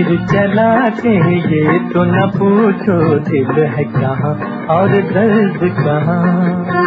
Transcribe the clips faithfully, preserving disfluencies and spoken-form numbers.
तीर चला के ये तो न पूछो दिल है कहाँ और दर्द कहाँ।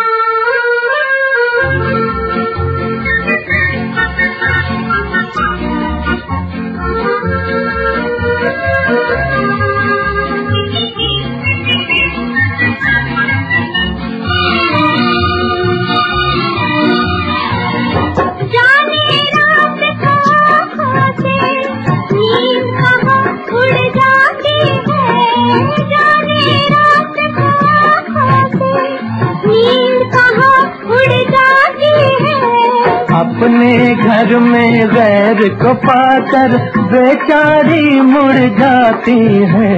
अपने घर में गैर को पाकर बेचारी मुड़ जाती है।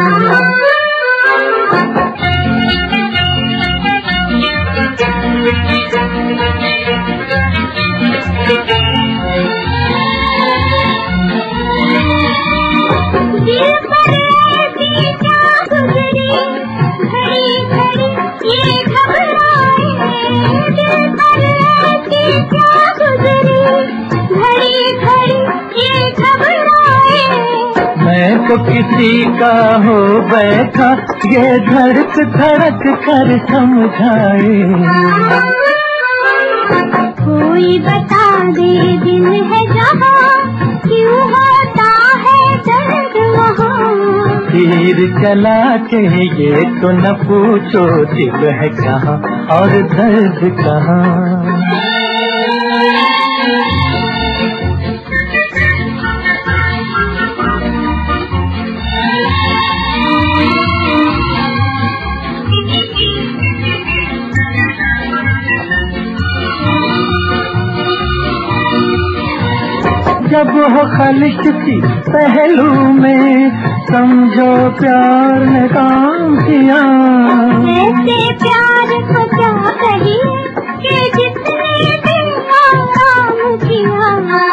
मैं तो किसी का हो बैठा ये धड़क धड़क कर समझाए। कोई बता दे दिल है जहाँ क्यों होता है दर्द वहाँ। तीर चला के ये तो न पूछो दिल है कहाँ और दर्द कहाँ। जब हो ख्वाहिश की पहलू में समझो प्यार ने काम किया। ऐसे प्यार को क्या कहिए कि जितने दिन काम किया।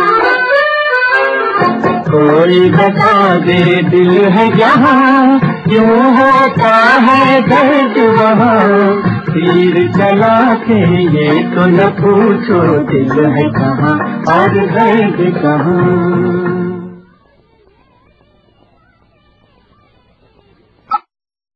कोई बता दे दिल है जहाँ क्यों होता है दर्द वहाँ। तीर चला के ये तो न पूछो दिल है कहाँ और दर्द कहाँ।